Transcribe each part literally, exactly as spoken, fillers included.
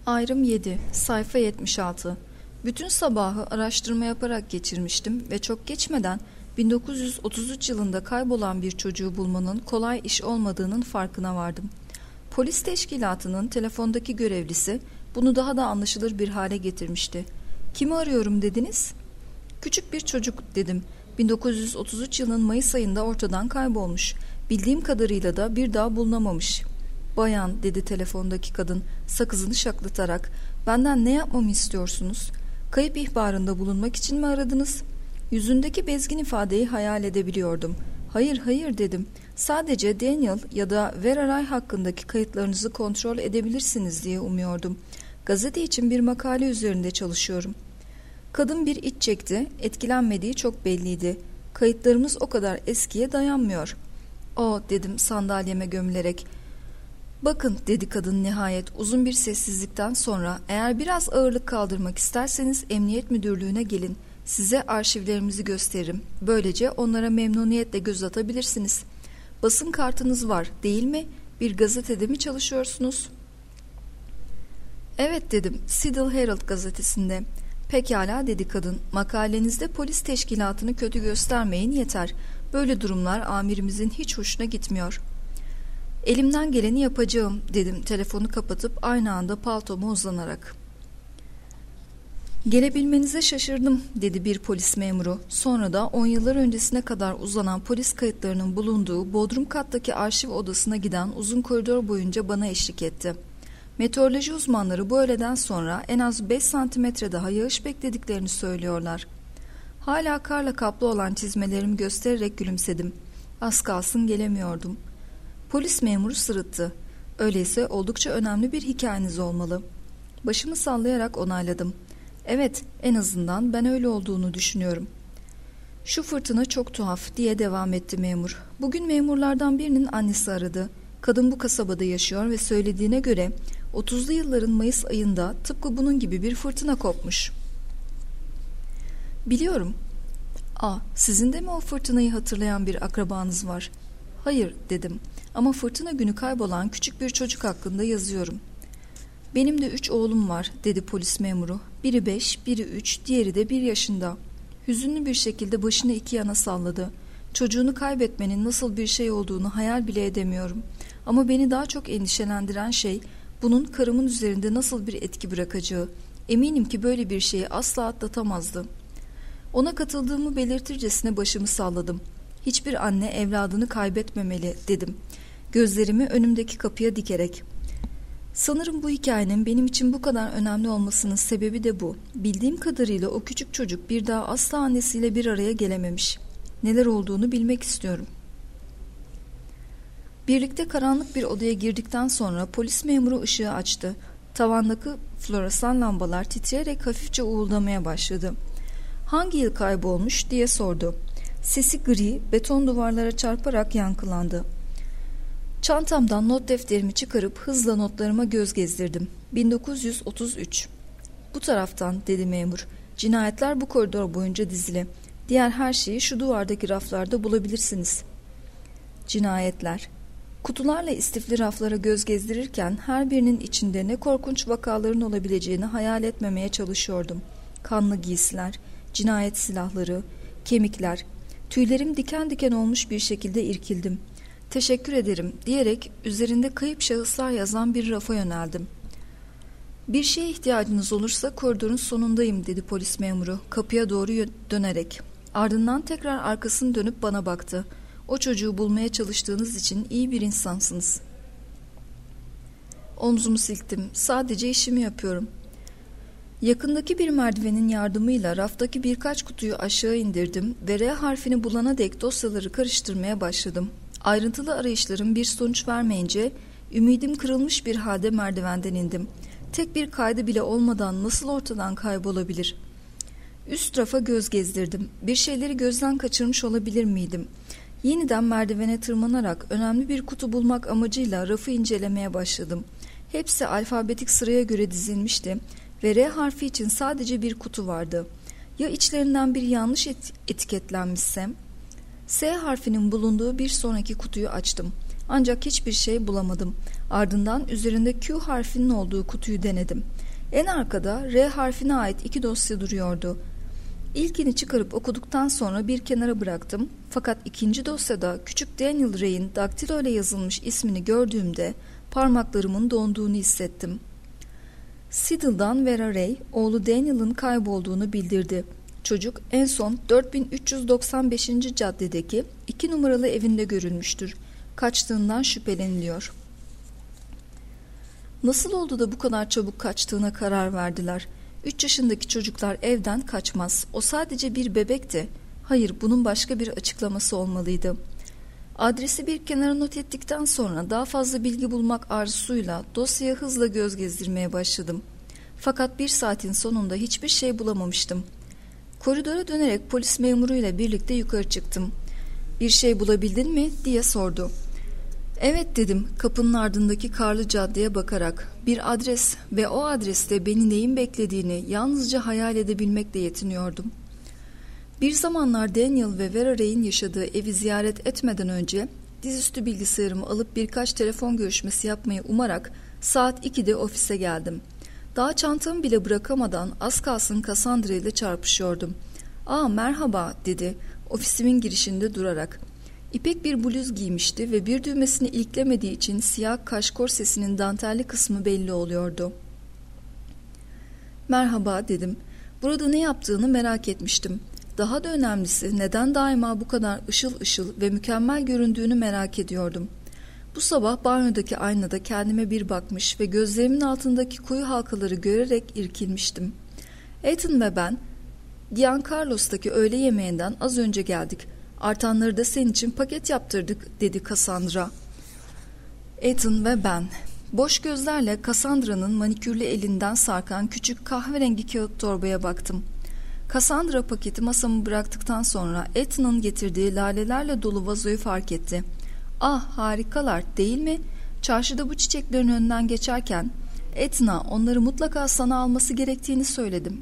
Ayrım yedi, sayfa yetmiş altı. Bütün sabahı araştırma yaparak geçirmiştim ve çok geçmeden bin dokuz yüz otuz üç yılında kaybolan bir çocuğu bulmanın kolay iş olmadığının farkına vardım. Polis teşkilatının telefondaki görevlisi bunu daha da anlaşılır bir hale getirmişti. "Kimi arıyorum dediniz?" "Küçük bir çocuk," dedim. bin dokuz yüz otuz üç yılının Mayıs ayında ortadan kaybolmuş. Bildiğim kadarıyla da bir daha bulunamamış. "Bayan," dedi telefondaki kadın sakızını şaklatarak, "benden ne yapmamı istiyorsunuz? Kayıp ihbarında bulunmak için mi aradınız?" Yüzündeki bezgin ifadeyi hayal edebiliyordum. "Hayır hayır," dedim. "Sadece Daniel ya da Vera Ray hakkındaki kayıtlarınızı kontrol edebilirsiniz diye umuyordum. Gazete için bir makale üzerinde çalışıyorum." Kadın bir iç çekti. Etkilenmediği çok belliydi. "Kayıtlarımız o kadar eskiye dayanmıyor." "O," dedim sandalyeme gömülerek. "Bakın," dedi kadın nihayet uzun bir sessizlikten sonra, "eğer biraz ağırlık kaldırmak isterseniz emniyet müdürlüğüne gelin. Size arşivlerimizi gösteririm. Böylece onlara memnuniyetle göz atabilirsiniz. Basın kartınız var, değil mi? Bir gazetede mi çalışıyorsunuz?" "Evet," dedim. "Seattle Herald gazetesinde." "Pekala," dedi kadın. "Makalenizde polis teşkilatını kötü göstermeyin yeter. Böyle durumlar amirimizin hiç hoşuna gitmiyor." "Elimden geleni yapacağım," dedim telefonu kapatıp aynı anda paltoma uzanarak. "Gelebilmenize şaşırdım," dedi bir polis memuru. Sonra da on yıllar öncesine kadar uzanan polis kayıtlarının bulunduğu bodrum kattaki arşiv odasına giden uzun koridor boyunca bana eşlik etti. Meteoroloji uzmanları bu öğleden sonra en az beş santimetre daha yağış beklediklerini söylüyorlar. Hala karla kaplı olan çizmelerimi göstererek gülümsedim. Az kalsın gelemiyordum. Polis memuru sırıttı. "Öyleyse oldukça önemli bir hikayeniz olmalı." Başımı sallayarak onayladım. "Evet, en azından ben öyle olduğunu düşünüyorum." "Şu fırtına çok tuhaf," diye devam etti memur. "Bugün memurlardan birinin annesi aradı. Kadın bu kasabada yaşıyor ve söylediğine göre otuzlu yılların Mayıs ayında tıpkı bunun gibi bir fırtına kopmuş." "Biliyorum." "Aa, sizin de mi o fırtınayı hatırlayan bir akrabanız var?" "Hayır," dedim. "Ama fırtına günü kaybolan küçük bir çocuk hakkında yazıyorum." "Benim de üç oğlum var," dedi polis memuru. "Biri beş, biri üç, diğeri de bir yaşında." Hüzünlü bir şekilde başını iki yana salladı. "Çocuğunu kaybetmenin nasıl bir şey olduğunu hayal bile edemiyorum. Ama beni daha çok endişelendiren şey bunun karımın üzerinde nasıl bir etki bırakacağı. Eminim ki böyle bir şeyi asla atlatamazdı." Ona katıldığımı belirtircesine başımı salladım. "Hiçbir anne evladını kaybetmemeli," dedim. Gözlerimi önümdeki kapıya dikerek. "Sanırım bu hikayenin benim için bu kadar önemli olmasının sebebi de bu. Bildiğim kadarıyla o küçük çocuk bir daha asla annesiyle bir araya gelememiş. Neler olduğunu bilmek istiyorum." Birlikte karanlık bir odaya girdikten sonra polis memuru ışığı açtı. Tavandaki floresan lambalar titreyerek hafifçe uğuldamaya başladı. "Hangi yıl kaybolmuş?" diye sordu. Sesi gri, beton duvarlara çarparak yankılandı. Çantamdan not defterimi çıkarıp hızla notlarıma göz gezdirdim. bin dokuz yüz otuz üç. "Bu taraftan," dedi memur. "Cinayetler bu koridor boyunca dizili. Diğer her şeyi şu duvardaki raflarda bulabilirsiniz." Cinayetler. Kutularla istifli raflara göz gezdirirken her birinin içinde ne korkunç vakaların olabileceğini hayal etmemeye çalışıyordum. Kanlı giysiler, cinayet silahları, kemikler. Tüylerim diken diken olmuş bir şekilde irkildim. "Teşekkür ederim," diyerek üzerinde kayıp şahıslar yazan bir rafa yöneldim. "Bir şeye ihtiyacınız olursa koridorun sonundayım," dedi polis memuru kapıya doğru dönerek. Ardından tekrar arkasını dönüp bana baktı. "O çocuğu bulmaya çalıştığınız için iyi bir insansınız." Omzumu silktim. "Sadece işimi yapıyorum." Yakındaki bir merdivenin yardımıyla raftaki birkaç kutuyu aşağı indirdim ve R harfini bulana dek dosyaları karıştırmaya başladım. Ayrıntılı arayışlarım bir sonuç vermeyince ümidim kırılmış bir halde merdivenden indim. Tek bir kaydı bile olmadan nasıl ortadan kaybolabilir? Üst rafa göz gezdirdim. Bir şeyleri gözden kaçırmış olabilir miydim? Yeniden merdivene tırmanarak önemli bir kutu bulmak amacıyla rafı incelemeye başladım. Hepsi alfabetik sıraya göre dizilmişti ve R harfi için sadece bir kutu vardı. Ya içlerinden biri yanlış et- etiketlenmişse? S harfinin bulunduğu bir sonraki kutuyu açtım. Ancak hiçbir şey bulamadım. Ardından üzerinde Q harfinin olduğu kutuyu denedim. En arkada R harfine ait iki dosya duruyordu. İlkini çıkarıp okuduktan sonra bir kenara bıraktım. Fakat ikinci dosyada küçük Daniel Ray'in daktilo ile yazılmış ismini gördüğümde parmaklarımın donduğunu hissettim. Seattle'dan Vera Ray, oğlu Daniel'ın kaybolduğunu bildirdi. Çocuk en son dört bin üç yüz doksan beşinci caddedeki iki numaralı evinde görülmüştür. Kaçtığından şüpheleniliyor. Nasıl oldu da bu kadar çabuk kaçtığına karar verdiler? Üç yaşındaki çocuklar evden kaçmaz. O sadece bir bebekti. Hayır, bunun başka bir açıklaması olmalıydı. Adresi bir kenara not ettikten sonra daha fazla bilgi bulmak arzusuyla dosyaya hızla göz gezdirmeye başladım. Fakat bir saatin sonunda hiçbir şey bulamamıştım. Koridora dönerek polis memuruyla birlikte yukarı çıktım. "Bir şey bulabildin mi?" diye sordu. "Evet," dedim kapının ardındaki karlı caddeye bakarak. Bir adres ve o adreste beni neyin beklediğini yalnızca hayal edebilmekle yetiniyordum. Bir zamanlar Daniel ve Vera Ray'in yaşadığı evi ziyaret etmeden önce dizüstü bilgisayarımı alıp birkaç telefon görüşmesi yapmayı umarak saat ikide ofise geldim. Daha çantamı bile bırakamadan az kalsın Cassandra ile çarpışıyordum. "Aa, merhaba," dedi ofisimin girişinde durarak. İpek bir bluz giymişti ve bir düğmesini iliklemediği için siyah kaş korsesinin dantelli kısmı belli oluyordu. "Merhaba," dedim. Burada ne yaptığını merak etmiştim. Daha da önemlisi neden daima bu kadar ışıl ışıl ve mükemmel göründüğünü merak ediyordum. Bu sabah banyodaki aynada kendime bir bakmış ve gözlerimin altındaki koyu halkaları görerek irkilmiştim. Ethan ve ben Giancarlo'staki öğle yemeğinden az önce geldik. Artanları da senin için paket yaptırdık, dedi Cassandra. Ethan ve ben. Boş gözlerle Cassandra'nın manikürlü elinden sarkan küçük kahverengi kağıt torbaya baktım. Cassandra paketi masamı bıraktıktan sonra Ethan'ın getirdiği lalelerle dolu vazoyu fark etti. "Ah, harikalar, değil mi?" Çarşıda bu çiçeklerin önünden geçerken Ethan'a onları mutlaka sana alması gerektiğini söyledim.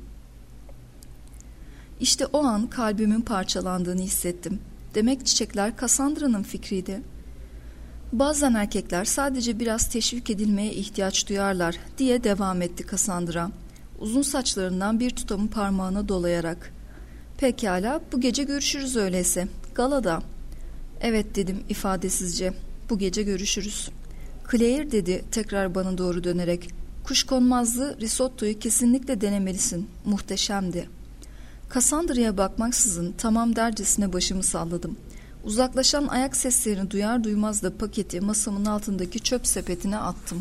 İşte o an kalbimin parçalandığını hissettim. Demek çiçekler Cassandra'nın fikriydi. "Bazen erkekler sadece biraz teşvik edilmeye ihtiyaç duyarlar," diye devam etti Cassandra, uzun saçlarından bir tutamı parmağına dolayarak. "Pekala, bu gece görüşürüz öyleyse. Galada." "Evet," dedim ifadesizce. "Bu gece görüşürüz." "Claire," dedi tekrar bana doğru dönerek, "kuşkonmazlı risottoyu kesinlikle denemelisin. Muhteşemdi." Cassandra'ya bakmaksızın tamam dercesine başımı salladım. Uzaklaşan ayak seslerini duyar duymaz da paketi masamın altındaki çöp sepetine attım.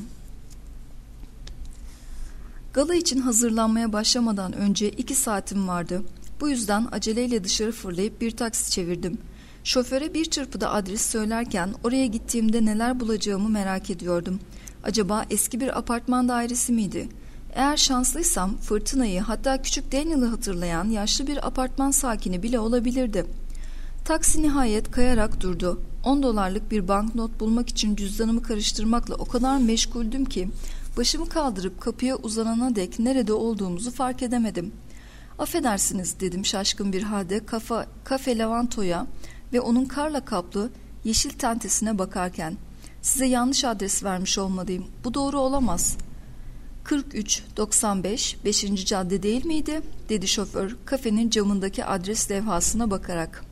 Gala için hazırlanmaya başlamadan önce iki saatim vardı. Bu yüzden aceleyle dışarı fırlayıp bir taksi çevirdim. Şoföre bir çırpıda adres söylerken oraya gittiğimde neler bulacağımı merak ediyordum. Acaba eski bir apartman dairesi miydi? Eğer şanslıysam fırtınayı, hatta küçük Daniel'ı hatırlayan yaşlı bir apartman sakini bile olabilirdi. Taksi nihayet kayarak durdu. On dolarlık bir banknot bulmak için cüzdanımı karıştırmakla o kadar meşguldüm ki başımı kaldırıp kapıya uzanana dek nerede olduğumuzu fark edemedim. "Affedersiniz," dedim şaşkın bir halde kafa, kafe Lavanto'ya ve onun karla kaplı yeşil tentesine bakarken. "Size yanlış adres vermiş olmalıyım. Bu doğru olamaz." kırk üç doksan beş beşinci cadde değil miydi?" dedi şoför kafenin camındaki adres levhasına bakarak.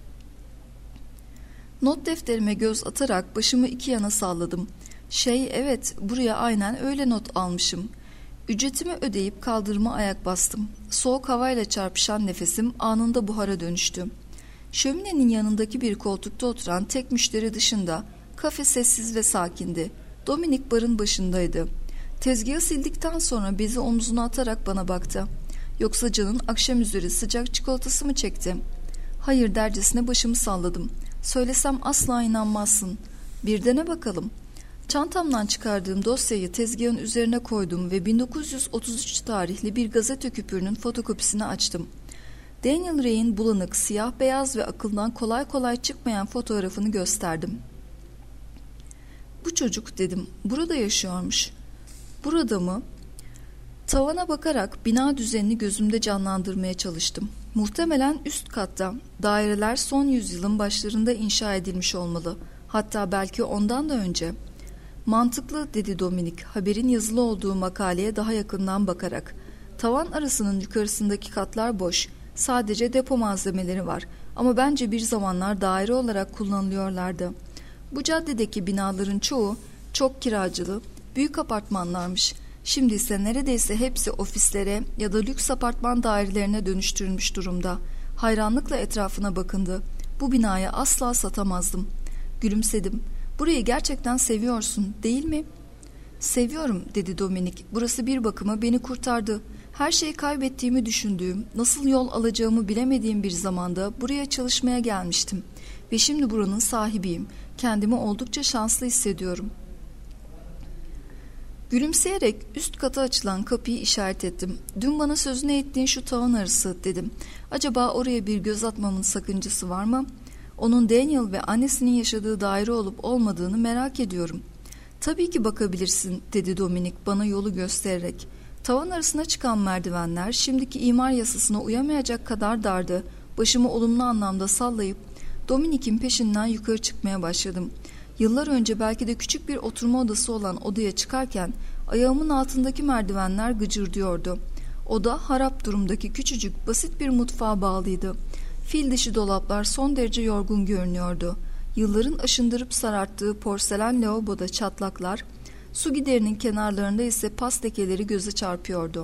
Not defterime göz atarak başımı iki yana salladım. Şey, evet, buraya aynen öyle not almışım. Ücretimi ödeyip kaldırıma ayak bastım. Soğuk havayla çarpışan nefesim anında buhara dönüştü. Şöminenin yanındaki bir koltukta oturan tek müşteri dışında kafe sessiz ve sakindi. Dominik barın başındaydı. Tezgahı sildikten sonra bezi omzuna atarak bana baktı. "Yoksa canın akşam üzeri sıcak çikolatası mı çekti?" "Hayır," dercesine başımı salladım. "Söylesem asla inanmazsın. Bir dene bakalım." Çantamdan çıkardığım dosyayı tezgahın üzerine koydum ve bin dokuz yüz otuz üç tarihli bir gazete küpürünün fotokopisini açtım. Daniel Ray'in bulanık, siyah beyaz ve akıldan kolay kolay çıkmayan fotoğrafını gösterdim. "Bu çocuk," dedim, "burada yaşıyormuş." "Burada mı?" Tavana bakarak bina düzenini gözümde canlandırmaya çalıştım. Muhtemelen üst katta. Daireler son yüzyılın başlarında inşa edilmiş olmalı. Hatta belki ondan da önce. Mantıklı dedi Dominik, haberin yazılı olduğu makaleye daha yakından bakarak. Tavan arasının yukarısındaki katlar boş. Sadece depo malzemeleri var. Ama bence bir zamanlar daire olarak kullanılıyorlardı. Bu caddedeki binaların çoğu çok kiracılı, büyük apartmanlarmış. Şimdi ise neredeyse hepsi ofislere ya da lüks apartman dairelerine dönüştürülmüş durumda. Hayranlıkla etrafına bakındı. Bu binayı asla satamazdım. Gülümsedim. Burayı gerçekten seviyorsun, değil mi? Seviyorum, dedi Dominik. Burası bir bakıma beni kurtardı. Her şeyi kaybettiğimi düşündüğüm, nasıl yol alacağımı bilemediğim bir zamanda buraya çalışmaya gelmiştim. Ve şimdi buranın sahibiyim. Kendimi oldukça şanslı hissediyorum. Gülümseyerek üst kata açılan kapıyı işaret ettim. Dün bana sözünü ettiğin şu tavan arası, dedim. Acaba oraya bir göz atmamın sakıncası var mı? Onun Daniel ve annesinin yaşadığı daire olup olmadığını merak ediyorum. Tabii ki bakabilirsin, dedi Dominik bana yolu göstererek. Tavan arasına çıkan merdivenler şimdiki imar yasasına uyamayacak kadar dardı. Başımı olumlu anlamda sallayıp Dominik'in peşinden yukarı çıkmaya başladım. Yıllar önce belki de küçük bir oturma odası olan odaya çıkarken ayağımın altındaki merdivenler gıcırdıyordu. Oda harap durumdaki küçücük basit bir mutfağa bağlıydı. Fil dişi dolaplar son derece yorgun görünüyordu. Yılların aşındırıp sararttığı porselen lavaboda çatlaklar, su giderinin kenarlarında ise pas lekeleri göze çarpıyordu.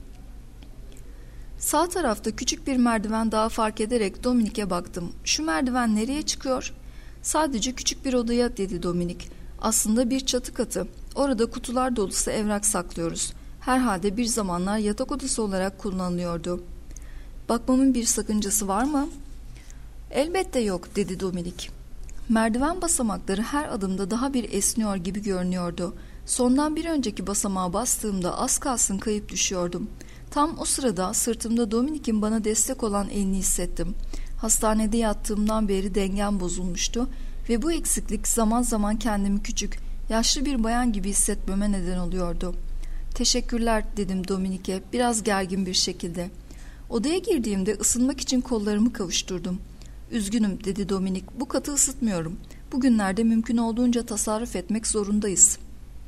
Sağ tarafta küçük bir merdiven daha fark ederek Dominik'e baktım. Şu merdiven nereye çıkıyor? Sadece küçük bir odaya, dedi Dominik. Aslında bir çatı katı. Orada kutular dolusu evrak saklıyoruz. Herhalde bir zamanlar yatak odası olarak kullanılıyordu. Bakmamın bir sakıncası var mı? Elbette yok, dedi Dominik. Merdiven basamakları her adımda daha bir esniyor gibi görünüyordu. Sondan bir önceki basamağa bastığımda az kalsın kayıp düşüyordum. Tam o sırada sırtımda Dominik'in bana destek olan elini hissettim. Hastanede yattığımdan beri dengem bozulmuştu ve bu eksiklik zaman zaman kendimi küçük, yaşlı bir bayan gibi hissetmeme neden oluyordu. Teşekkürler, dedim Dominik'e biraz gergin bir şekilde. Odaya girdiğimde ısınmak için kollarımı kavuşturdum. Üzgünüm, dedi Dominik, bu katı ısıtmıyorum. Bugünlerde mümkün olduğunca tasarruf etmek zorundayız.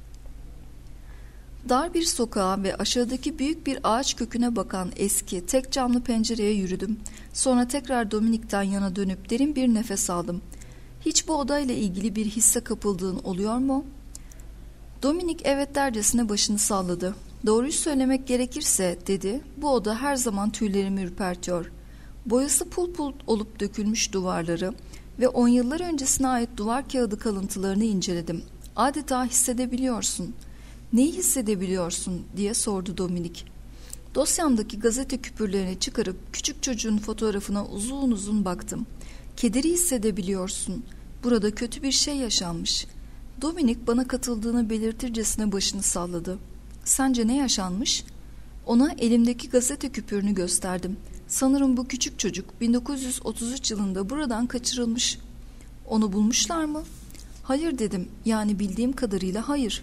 Dar bir sokağa ve aşağıdaki büyük bir ağaç köküne bakan eski, tek camlı pencereye yürüdüm. Sonra tekrar Dominik'ten yana dönüp derin bir nefes aldım. Hiç bu odayla ilgili bir hisse kapıldığın oluyor mu? Dominik evet dercesine başını salladı. Doğruyu söylemek gerekirse, dedi, bu oda her zaman tüylerimi ürpertiyor. Boyası pul pul olup dökülmüş duvarları ve on yıllar öncesine ait duvar kağıdı kalıntılarını inceledim. Adeta hissedebiliyorsun. Neyi hissedebiliyorsun, diye sordu Dominik. Dosyamdaki gazete küpürlerini çıkarıp küçük çocuğun fotoğrafına uzun uzun baktım. Kederi hissedebiliyorsun. Burada kötü bir şey yaşanmış. Dominik bana katıldığını belirtircesine başını salladı. Sence ne yaşanmış? Ona elimdeki gazete küpürünü gösterdim. Sanırım bu küçük çocuk bin dokuz yüz otuz üç yılında buradan kaçırılmış. Onu bulmuşlar mı? Hayır, dedim. Yani bildiğim kadarıyla hayır.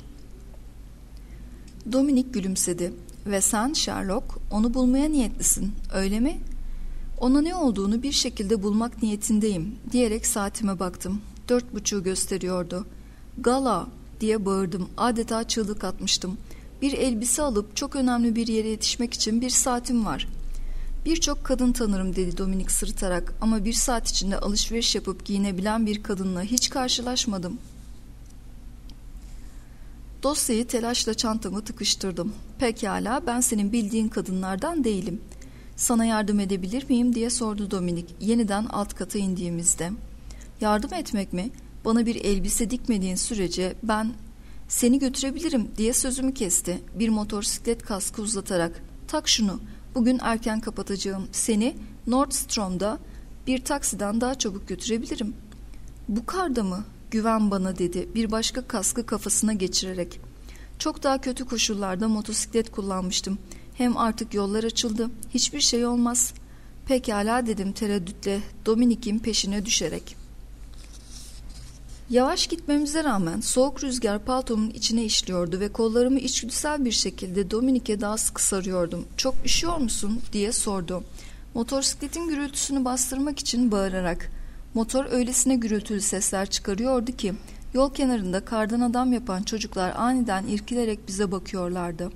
Dominik gülümsedi. Ve sen Sherlock, onu bulmaya niyetlisin, öyle mi? Ona ne olduğunu bir şekilde bulmak niyetindeyim, diyerek saatime baktım. Dört buçuğu gösteriyordu. Gala, diye bağırdım. Adeta çığlık atmıştım. Bir elbise alıp çok önemli bir yere yetişmek için bir saatim var. Birçok kadın tanırım, dedi Dominik sırıtarak, ama bir saat içinde alışveriş yapıp giyinebilen bir kadınla hiç karşılaşmadım. Dosyayı telaşla çantama tıkıştırdım. Pekala, ben senin bildiğin kadınlardan değilim. Sana yardım edebilir miyim, diye sordu Dominik yeniden alt kata indiğimizde. Yardım etmek mi? Bana bir elbise dikmediğin sürece ben seni götürebilirim, diye sözümü kesti. Bir motosiklet kaskı uzatarak. Tak şunu, bugün erken kapatacağım. Seni Nordstrom'da bir taksiden daha çabuk götürebilirim. Bu karda mı? Güven bana, dedi bir başka kaskı kafasına geçirerek. Çok daha kötü koşullarda motosiklet kullanmıştım. Hem artık yollar açıldı. Hiçbir şey olmaz. Pekala, dedim tereddütle Dominik'in peşine düşerek. Yavaş gitmemize rağmen soğuk rüzgar paltomun içine işliyordu ve kollarımı içgüdüsel bir şekilde Dominik'e daha sıkı sarıyordum. Çok üşüyor musun, diye sordu. Motosikletin gürültüsünü bastırmak için bağırarak. Motor öylesine gürültülü sesler çıkarıyordu ki yol kenarında kardan adam yapan çocuklar aniden irkilerek bize bakıyorlardı.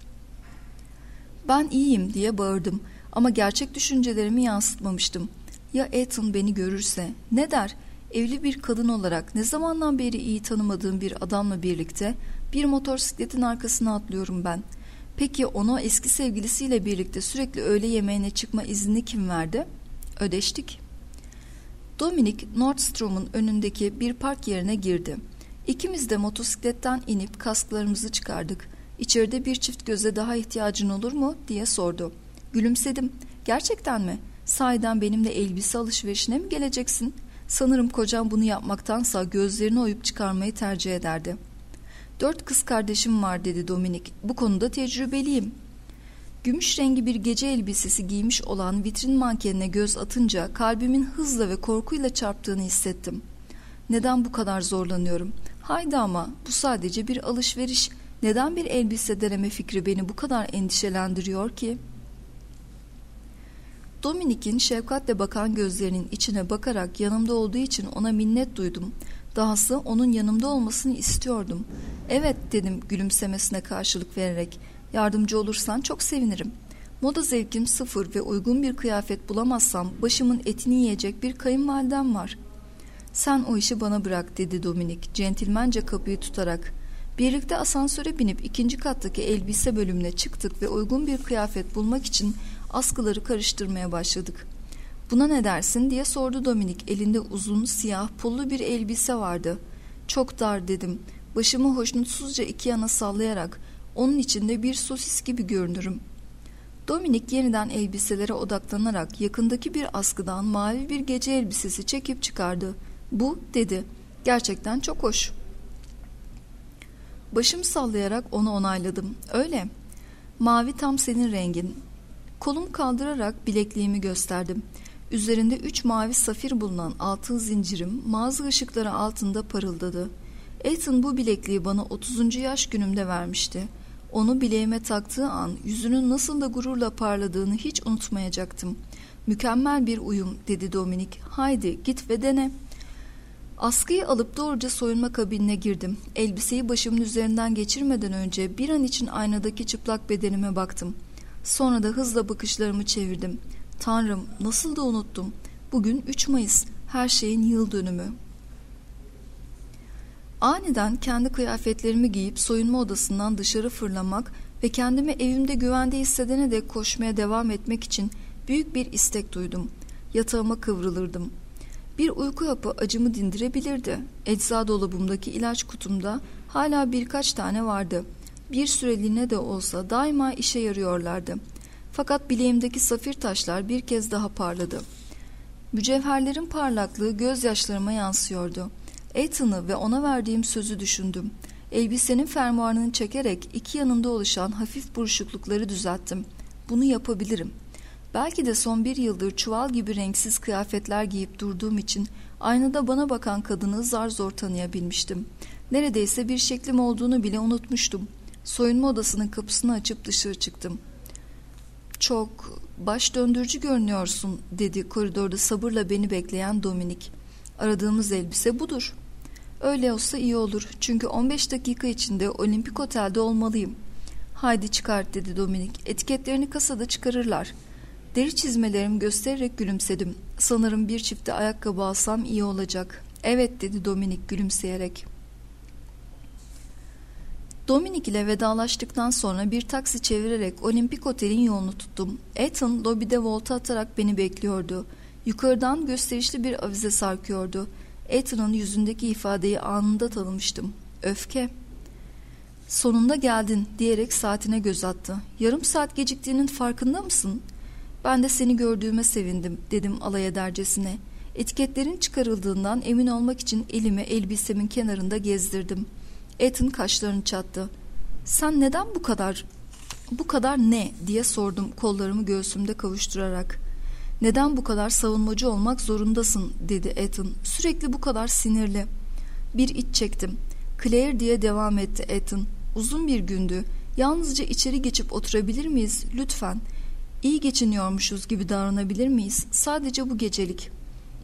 Ben iyiyim diye bağırdım ama gerçek düşüncelerimi yansıtmamıştım. Ya Ethan beni görürse ne der? Evli bir kadın olarak ne zamandan beri iyi tanımadığım bir adamla birlikte bir motosikletin arkasına atlıyorum ben. Peki ona eski sevgilisiyle birlikte sürekli öğle yemeğine çıkma iznini kim verdi? Ödeştik. Dominic Nordstrom'un önündeki bir park yerine girdi. İkimiz de motosikletten inip kasklarımızı çıkardık. İçeride bir çift göze daha ihtiyacın olur mu diye sordu. Gülümsedim. Gerçekten mi? Sahiden benimle elbise alışverişine mi geleceksin? Sanırım kocam bunu yapmaktansa gözlerini oyup çıkarmayı tercih ederdi. Dört kız kardeşim var dedi Dominic. Bu konuda tecrübeliyim. Gümüş rengi bir gece elbisesi giymiş olan vitrin mankenine göz atınca kalbimin hızla ve korkuyla çarptığını hissettim. Neden bu kadar zorlanıyorum? Haydi ama bu sadece bir alışveriş. Neden bir elbise deneme fikri beni bu kadar endişelendiriyor ki? Dominic'in şefkatle bakan gözlerinin içine bakarak yanımda olduğu için ona minnet duydum. Dahası onun yanımda olmasını istiyordum. Evet dedim gülümsemesine karşılık vererek. Yardımcı olursan çok sevinirim. Moda zevkim sıfır ve uygun bir kıyafet bulamazsam başımın etini yiyecek bir kayınvalidem var. Sen o işi bana bırak dedi Dominic centilmence kapıyı tutarak. Birlikte asansöre binip ikinci kattaki elbise bölümüne çıktık ve uygun bir kıyafet bulmak için askıları karıştırmaya başladık. Buna ne dersin diye sordu Dominic. Elinde uzun siyah pullu bir elbise vardı. Çok dar dedim. Başımı hoşnutsuzca iki yana sallayarak onun içinde bir sosis gibi görünürüm. Dominic yeniden elbiselere odaklanarak yakındaki bir askıdan mavi bir gece elbisesi çekip çıkardı. Bu dedi. Gerçekten çok hoş. Başım sallayarak onu onayladım. Öyle. Mavi tam senin rengin. Kolumu kaldırarak bilekliğimi gösterdim. Üzerinde üç mavi safir bulunan altın zincirim mağaza ışıkları altında parıldadı. Ethan bu bilekliği bana otuzuncu yaş günümde vermişti. Onu bileğime taktığı an yüzünün nasıl da gururla parladığını hiç unutmayacaktım. Mükemmel bir uyum dedi Dominic. Haydi git ve dene. Askıyı alıp doğruca soyunma kabinine girdim. Elbiseyi başımın üzerinden geçirmeden önce bir an için aynadaki çıplak bedenime baktım. Sonra da hızla bakışlarımı çevirdim. Tanrım, nasıl da unuttum. Bugün üç Mayıs, her şeyin yıl dönümü. Aniden kendi kıyafetlerimi giyip soyunma odasından dışarı fırlamak ve kendimi evimde güvende hissedene dek koşmaya devam etmek için büyük bir istek duydum. Yatağıma kıvrılırdım. Bir uyku hapı acımı dindirebilirdi. Ecza dolabımdaki ilaç kutumda hala birkaç tane vardı. Bir süreliğine de olsa daima işe yarıyorlardı. Fakat bileğimdeki safir taşlar bir kez daha parladı. Mücevherlerin parlaklığı gözyaşlarıma yansıyordu. Ethan'ı ve ona verdiğim sözü düşündüm. Elbisenin fermuarını çekerek iki yanında oluşan hafif buruşuklukları düzelttim. Bunu yapabilirim. Belki de son bir yıldır çuval gibi renksiz kıyafetler giyip durduğum için aynada bana bakan kadını zar zor tanıyabilmiştim. Neredeyse bir şeklim olduğunu bile unutmuştum. Soyunma odasının kapısını açıp dışarı çıktım. Çok baş döndürücü görünüyorsun dedi koridorda sabırla beni bekleyen Dominic. Aradığımız elbise budur. Öyle olsa iyi olur çünkü on beş dakika içinde Olimpik Otel'de olmalıyım. Haydi çıkart dedi Dominic. Etiketlerini kasada çıkarırlar. Deri çizmelerimi göstererek gülümsedim. Sanırım bir çifte ayakkabı alsam iyi olacak. Evet dedi Dominic gülümseyerek. Dominic ile vedalaştıktan sonra bir taksi çevirerek Olimpik Otel'in yolunu tuttum. Ethan lobide volta atarak beni bekliyordu. Yukarıdan gösterişli bir avize sarkıyordu. Ethan'ın yüzündeki ifadeyi anında tanımıştım. Öfke. Sonunda geldin diyerek saatine göz attı. Yarım saat geciktiğinin farkında mısın? Ben de seni gördüğüme sevindim dedim alay edercesine. Etiketlerin çıkarıldığından emin olmak için elimi elbisemin kenarında gezdirdim. Ethan kaşlarını çattı. Sen neden bu kadar, bu kadar ne diye sordum kollarımı göğsümde kavuşturarak. Neden bu kadar savunmacı olmak zorundasın dedi Ethan. Sürekli bu kadar sinirli. Bir iç çektim. Claire diye devam etti Ethan. Uzun bir gündü. Yalnızca içeri geçip oturabilir miyiz lütfen? İyi geçiniyormuşuz gibi davranabilir miyiz? Sadece bu gecelik.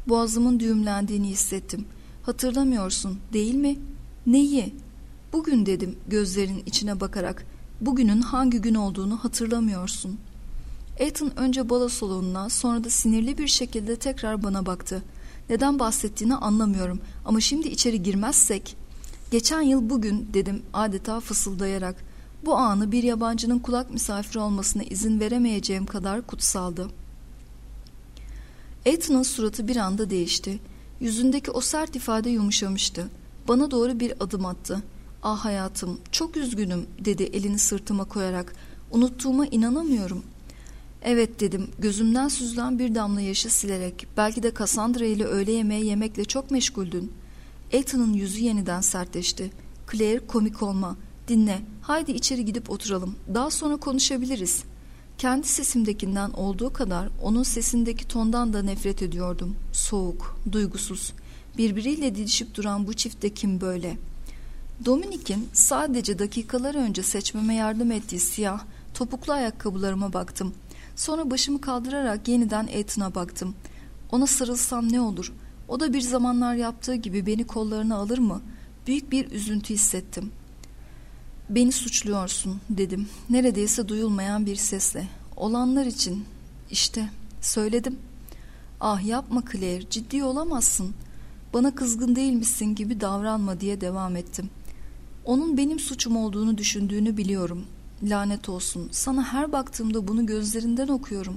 Boğazımın düğümlendiğini hissettim. Hatırlamıyorsun, değil mi? Neyi? Bugün dedim gözlerin içine bakarak. Bugünün hangi gün olduğunu hatırlamıyorsun. Ethan önce balo salonuna, sonra da sinirli bir şekilde tekrar bana baktı. Neden bahsettiğini anlamıyorum ama şimdi içeri girmezsek... Geçen yıl bugün dedim adeta fısıldayarak. Bu anı bir yabancının kulak misafiri olmasına izin veremeyeceğim kadar kutsaldı. Ethan'ın suratı bir anda değişti. Yüzündeki o sert ifade yumuşamıştı. Bana doğru bir adım attı. Ah hayatım, çok üzgünüm dedi elini sırtıma koyarak. Unuttuğuma inanamıyorum. Evet dedim gözümden süzülen bir damla yaşı silerek. Belki de Cassandra ile öğle yemeği yemekle çok meşguldün. Ethan'ın yüzü yeniden sertleşti. Claire, komik olma. Dinle, haydi içeri gidip oturalım. Daha sonra konuşabiliriz. Kendi sesimdekinden olduğu kadar onun sesindeki tondan da nefret ediyordum. Soğuk, duygusuz. Birbiriyle didişip duran bu çift de kim böyle? Dominik'in sadece dakikalar önce seçmeme yardım ettiği siyah, topuklu ayakkabılarıma baktım. Sonra başımı kaldırarak yeniden Ethan'a baktım. Ona sarılsam ne olur? O da bir zamanlar yaptığı gibi beni kollarına alır mı? Büyük bir üzüntü hissettim. Beni suçluyorsun dedim. Neredeyse duyulmayan bir sesle. Olanlar için. İşte söyledim. Ah yapma Claire, ciddi olamazsın. Bana kızgın değilmişsin gibi davranma diye devam ettim. Onun benim suçum olduğunu düşündüğünü biliyorum. Lanet olsun. Sana her baktığımda bunu gözlerinden okuyorum.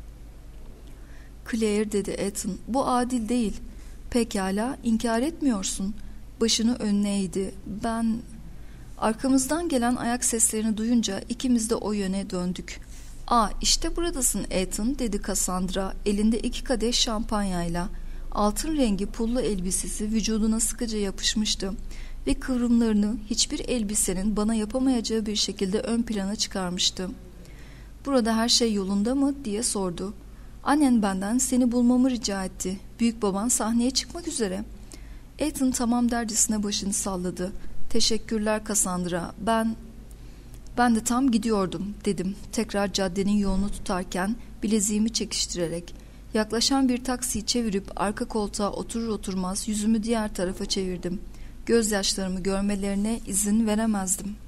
Claire dedi Ethan. Bu adil değil. Pekala, inkar etmiyorsun. Başını önüne eğdi. Ben... Arkamızdan gelen ayak seslerini duyunca ikimiz de o yöne döndük. ''Aa işte buradasın Ethan'' dedi Cassandra elinde iki kadeh şampanyayla. Altın rengi pullu elbisesi vücuduna sıkıca yapışmıştı ve kıvrımlarını hiçbir elbisenin bana yapamayacağı bir şekilde ön plana çıkarmıştı. ''Burada her şey yolunda mı?'' diye sordu. ''Annen benden seni bulmamı rica etti. Büyük baban sahneye çıkmak üzere.'' Ethan tamam dercesine başını salladı. ''Teşekkürler Cassandra. Ben... Ben de tam gidiyordum.'' dedim. Tekrar caddenin yolunu tutarken bileziğimi çekiştirerek. Yaklaşan bir taksiyi çevirip arka koltuğa oturur oturmaz yüzümü diğer tarafa çevirdim. Gözyaşlarımı görmelerine izin veremezdim.